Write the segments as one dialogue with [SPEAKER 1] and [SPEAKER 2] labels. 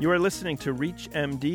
[SPEAKER 1] You are listening to ReachMD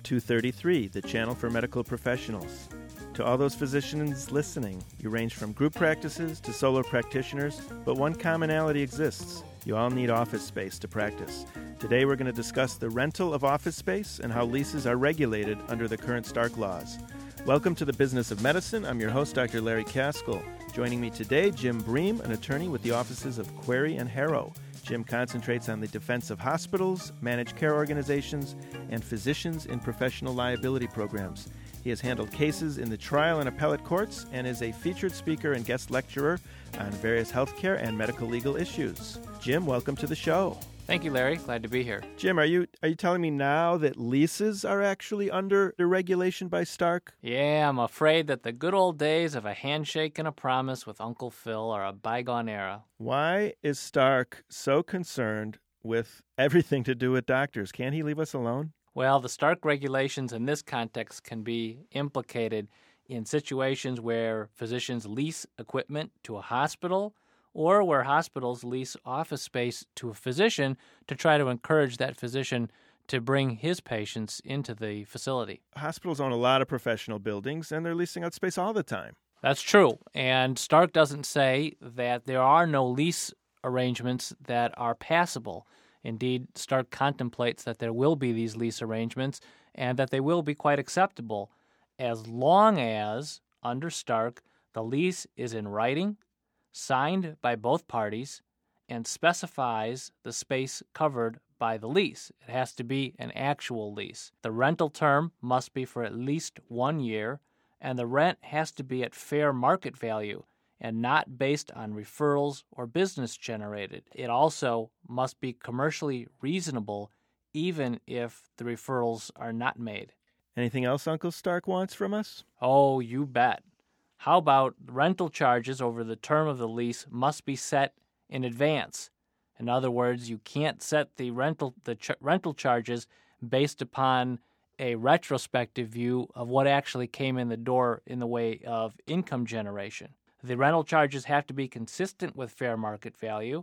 [SPEAKER 1] XM233, the channel for medical professionals. To all those physicians listening, you range from group practices to solo practitioners, but one commonality exists. You all need office space to practice. Today we're going to discuss the rental of office space and how leases are regulated under the current Stark laws. Welcome to the Business of Medicine. I'm your host, Dr. Larry Caskell. Joining me today, Jim Bream, an attorney with the offices of Query and Harrow. Jim concentrates on the defense of hospitals, managed care organizations, and physicians in professional liability programs. He has handled cases in the trial and appellate courts and is a featured speaker and guest lecturer on various healthcare and medical legal issues. Jim, welcome to the show.
[SPEAKER 2] Thank you, Larry. Glad to be here.
[SPEAKER 1] Jim, are you telling me now that leases are actually under the regulation by Stark?
[SPEAKER 2] Yeah, I'm afraid that the good old days of a handshake and a promise with Uncle Phil are a bygone era.
[SPEAKER 1] Why is Stark so concerned with everything to do with doctors? Can't he leave us alone?
[SPEAKER 2] Well, the Stark regulations in this context can be implicated in situations where physicians lease equipment to a hospital or where hospitals lease office space to a physician to try to encourage that physician to bring his patients into the facility.
[SPEAKER 1] Hospitals own a lot of professional buildings, and they're leasing out space all the time.
[SPEAKER 2] That's true, and Stark doesn't say that there are no lease arrangements that are passable. Indeed, Stark contemplates that there will be these lease arrangements and that they will be quite acceptable as long as, under Stark, the lease is in writing, signed by both parties, and specifies the space covered by the lease. It has to be an actual lease. The rental term must be for at least 1 year, and the rent has to be at fair market value and not based on referrals or business generated. It also must be commercially reasonable even if the referrals are not made.
[SPEAKER 1] Anything else Uncle Stark wants from us?
[SPEAKER 2] Oh, you bet. How about rental charges over the term of the lease must be set in advance? In other words, you can't set the rental charges based upon a retrospective view of what actually came in the door in the way of income generation. The rental charges have to be consistent with fair market value,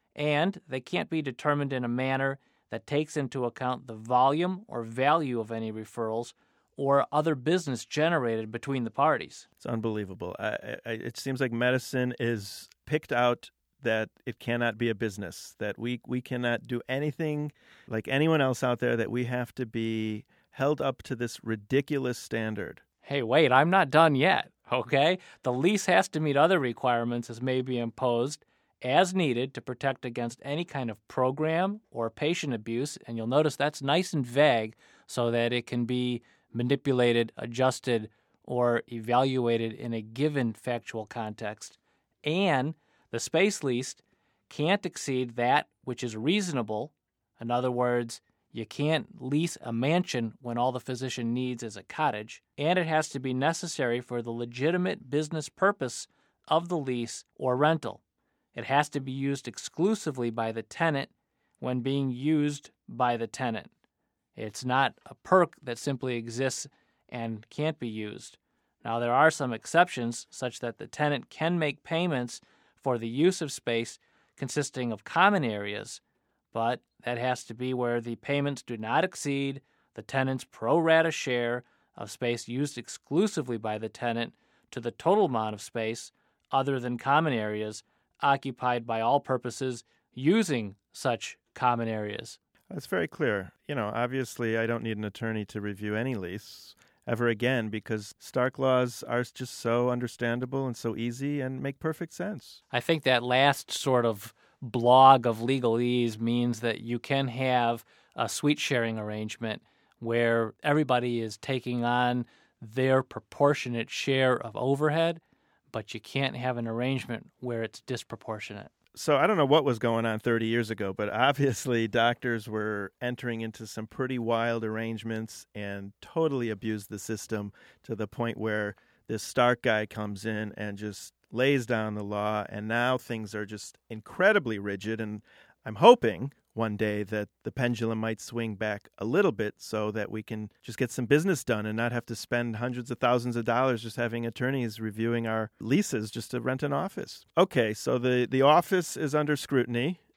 [SPEAKER 2] and they can't be determined in a manner that takes into account the volume or value of any referrals or other business generated between the parties.
[SPEAKER 1] It's unbelievable. It seems like medicine is picked out that it cannot be a business, that we cannot do anything like anyone else out there, that we have to be held up to this ridiculous standard.
[SPEAKER 2] Hey, wait, I'm not done yet, okay? The lease has to meet other requirements as may be imposed as needed to protect against any kind of program or patient abuse, and you'll notice that's nice and vague so that it can be manipulated, adjusted, or evaluated in a given factual context. And the space leased can't exceed that which is reasonable. In other words, you can't lease a mansion when all the physician needs is a cottage, and it has to be necessary for the legitimate business purpose of the lease or rental. It has to be used exclusively by the tenant when being used by the tenant. It's not a perk that simply exists and can't be used. Now, there are some exceptions, such that the tenant can make payments for the use of space consisting of common areas, but that has to be where the payments do not exceed the tenant's pro rata share of space used exclusively by the tenant to the total amount of space other than common areas occupied by all purposes using such common areas.
[SPEAKER 1] That's very clear. Obviously, I don't need an attorney to review any lease ever again because Stark laws are just so understandable and so easy and make perfect sense.
[SPEAKER 2] I think that last sort of blog of legalese means that you can have a suite sharing arrangement where everybody is taking on their proportionate share of overhead, but you can't have an arrangement where it's disproportionate.
[SPEAKER 1] So I don't know what was going on 30 years ago, but obviously doctors were entering into some pretty wild arrangements and totally abused the system to the point where this Stark guy comes in and just lays down the law, and now things are just incredibly rigid, and I'm hoping one day that the pendulum might swing back a little bit so that we can just get some business done and not have to spend hundreds of thousands of dollars just having attorneys reviewing our leases just to rent an office. Okay, so the office is under scrutiny.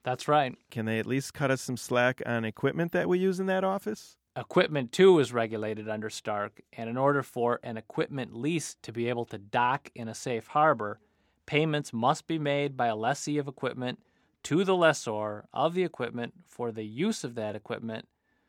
[SPEAKER 2] That's right.
[SPEAKER 1] Can they at least cut us some slack on equipment that we use in that office?
[SPEAKER 2] Equipment, too, is regulated under Stark, and in order for an equipment lease to be able to dock in a safe harbor, payments must be made by a lessee of equipment to the lessor of the equipment for the use of that equipment,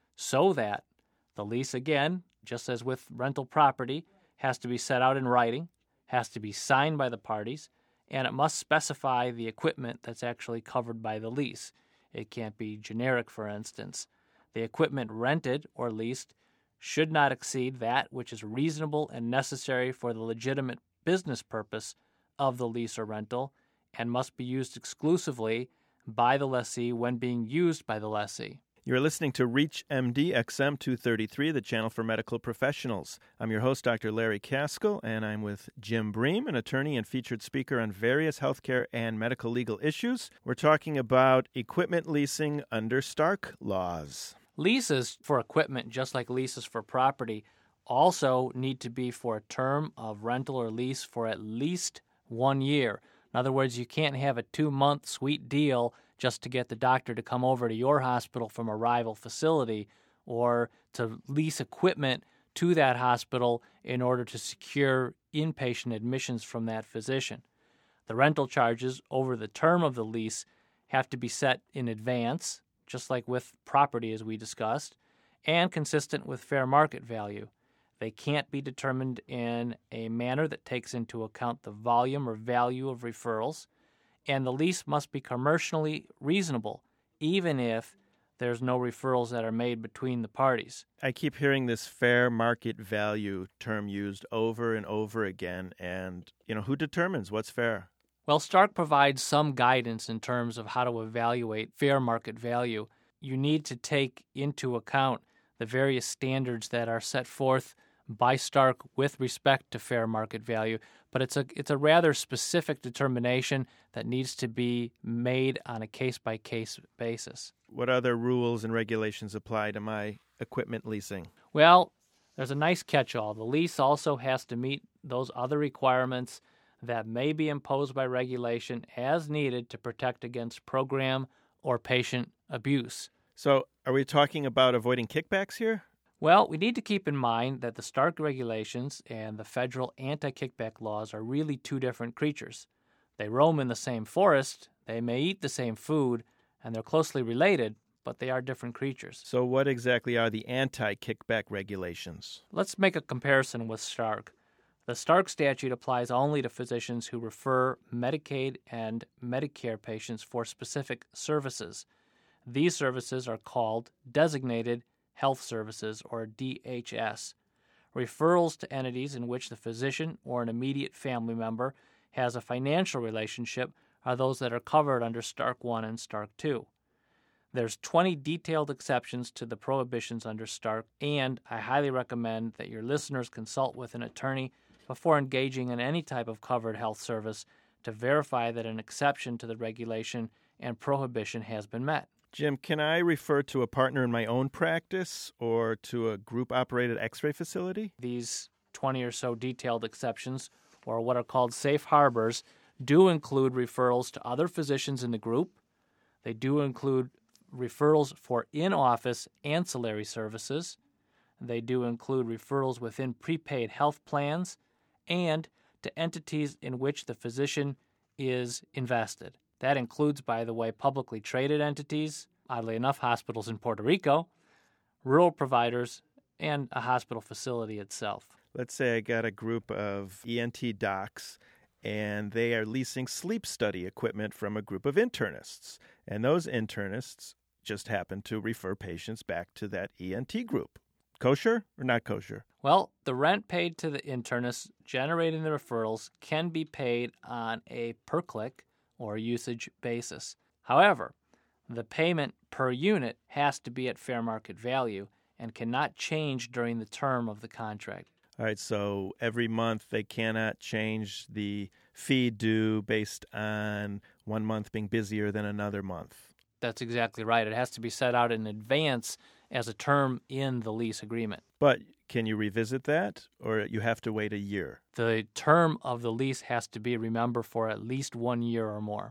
[SPEAKER 2] so that the lease, again, just as with rental property, has to be set out in writing, has to be signed by the parties, and it must specify the equipment that's actually covered by the lease. It can't be generic, for instance. The equipment rented or leased should not exceed that which is reasonable and necessary for the legitimate business purpose of the lease or rental, and must be used exclusively by the lessee when being used by the lessee.
[SPEAKER 1] You're listening to ReachMD XM 233, the channel for medical professionals. I'm your host, Dr. Larry Caskell, and I'm with Jim Bream, an attorney and featured speaker on various healthcare and medical legal issues. We're talking about equipment leasing under Stark laws.
[SPEAKER 2] Leases for equipment, just like leases for property, also need to be for a term of rental or lease for at least 1 year. In other words, you can't have a 2-month sweet deal just to get the doctor to come over to your hospital from a rival facility, or to lease equipment to that hospital in order to secure inpatient admissions from that physician. The rental charges over the term of the lease have to be set in advance, just like with property as we discussed, and consistent with fair market value. They can't be determined in a manner that takes into account the volume or value of referrals, and the lease must be commercially reasonable, even if there's no referrals that are made between the parties.
[SPEAKER 1] I keep hearing this fair market value term used over and over again, and, who determines what's fair?
[SPEAKER 2] Well, Stark provides some guidance in terms of how to evaluate fair market value. You need to take into account the various standards that are set forth by Stark with respect to fair market value, but it's a rather specific determination that needs to be made on a case-by-case basis.
[SPEAKER 1] What other rules and regulations apply to my equipment leasing?
[SPEAKER 2] Well, there's a nice catch-all. The lease also has to meet those other requirements that may be imposed by regulation as needed to protect against program or patient abuse.
[SPEAKER 1] So, are we talking about avoiding kickbacks here?
[SPEAKER 2] Well, we need to keep in mind that the Stark regulations and the federal anti-kickback laws are really two different creatures. They roam in the same forest, they may eat the same food, and they're closely related, but they are different creatures.
[SPEAKER 1] So what exactly are the anti-kickback regulations?
[SPEAKER 2] Let's make a comparison with Stark. The Stark statute applies only to physicians who refer Medicaid and Medicare patients for specific services. These services are called designated health services, or DHS. Referrals to entities in which the physician or an immediate family member has a financial relationship are those that are covered under Stark 1 and Stark 2. There's 20 detailed exceptions to the prohibitions under Stark, and I highly recommend that your listeners consult with an attorney before engaging in any type of covered health service to verify that an exception to the regulation and prohibition has been met.
[SPEAKER 1] Jim, can I refer to a partner in my own practice or to a group-operated x-ray facility?
[SPEAKER 2] These 20 or so detailed exceptions, or what are called safe harbors, do include referrals to other physicians in the group. They do include referrals for in-office ancillary services. They do include referrals within prepaid health plans and to entities in which the physician is invested. That includes, by the way, publicly traded entities, oddly enough, hospitals in Puerto Rico, rural providers, and a hospital facility itself.
[SPEAKER 1] Let's say I got a group of ENT docs, and they are leasing sleep study equipment from a group of internists. And those internists just happen to refer patients back to that ENT group. Kosher or not kosher?
[SPEAKER 2] Well, the rent paid to the internists generating the referrals can be paid on a per-click or usage basis. However, the payment per unit has to be at fair market value and cannot change during the term of the contract.
[SPEAKER 1] All right, so every month they cannot change the fee due based on 1 month being busier than another month.
[SPEAKER 2] That's exactly right. It has to be set out in advance as a term in the lease agreement.
[SPEAKER 1] But can you revisit that, or you have to wait a year?
[SPEAKER 2] The term of the lease has to be, remember, for at least 1 year or more.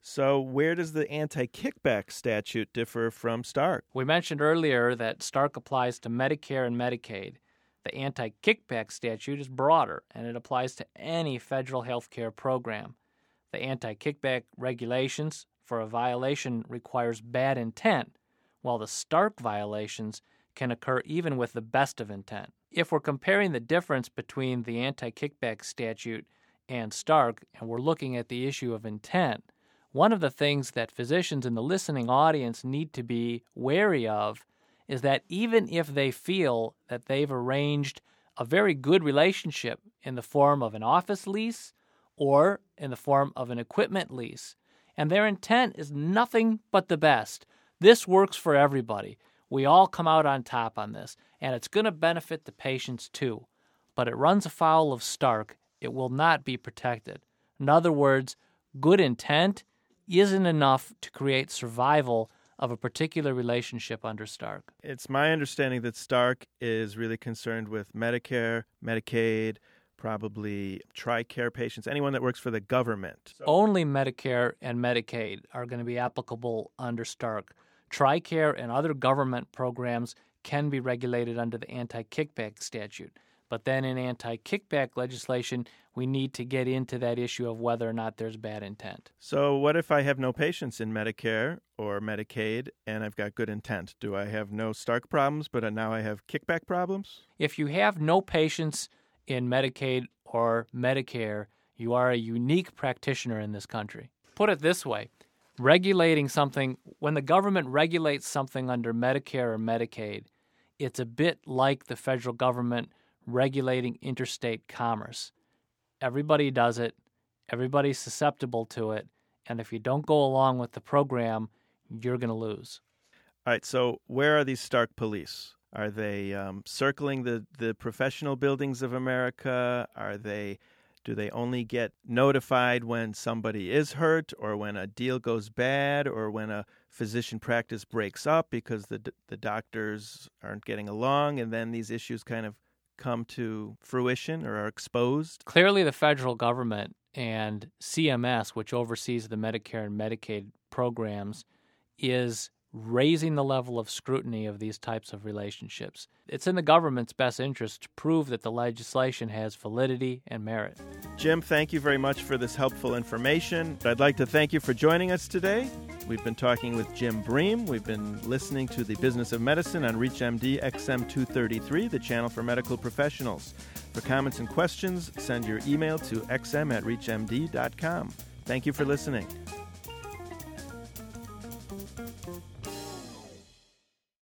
[SPEAKER 1] So where does the anti-kickback statute differ from Stark?
[SPEAKER 2] We mentioned earlier that Stark applies to Medicare and Medicaid. The anti-kickback statute is broader, and it applies to any federal health care program. The anti-kickback regulations for a violation requires bad intent, while the Stark violations can occur even with the best of intent. If we're comparing the difference between the anti-kickback statute and Stark, and we're looking at the issue of intent, one of the things that physicians in the listening audience need to be wary of is that even if they feel that they've arranged a very good relationship in the form of an office lease or in the form of an equipment lease, and their intent is nothing but the best, this works for everybody. We all come out on top on this, and it's going to benefit the patients too. But it runs afoul of Stark. It will not be protected. In other words, good intent isn't enough to create survival of a particular relationship under Stark.
[SPEAKER 1] It's my understanding that Stark is really concerned with Medicare, Medicaid, probably TRICARE patients, anyone that works for the government.
[SPEAKER 2] Only Medicare and Medicaid are going to be applicable under Stark. TRICARE and other government programs can be regulated under the anti-kickback statute. But then in anti-kickback legislation, we need to get into that issue of whether or not there's bad intent.
[SPEAKER 1] So what if I have no patients in Medicare or Medicaid and I've got good intent? Do I have no Stark problems, but now I have kickback problems?
[SPEAKER 2] If you have no patients in Medicaid or Medicare, you are a unique practitioner in this country. Put it this way, regulating something, when the government regulates something under Medicare or Medicaid, it's a bit like the federal government regulating interstate commerce. Everybody does it, everybody's susceptible to it, and if you don't go along with the program, you're going to lose.
[SPEAKER 1] All right, so where are these Stark police? Are they circling the professional buildings of America? Do they only get notified when somebody is hurt or when a deal goes bad or when a physician practice breaks up because the doctors aren't getting along and then these issues kind of come to fruition or are exposed?
[SPEAKER 2] Clearly, the federal government and CMS, which oversees the Medicare and Medicaid programs, is raising the level of scrutiny of these types of relationships. It's in the government's best interest to prove that the legislation has validity and merit.
[SPEAKER 1] Jim, thank you very much for this helpful information. I'd like to thank you for joining us today. We've been talking with Jim Bream. We've been listening to The Business of Medicine on ReachMD XM 233, the channel for medical professionals. For comments and questions, send your email to xm@reachmd.com. Thank you for listening.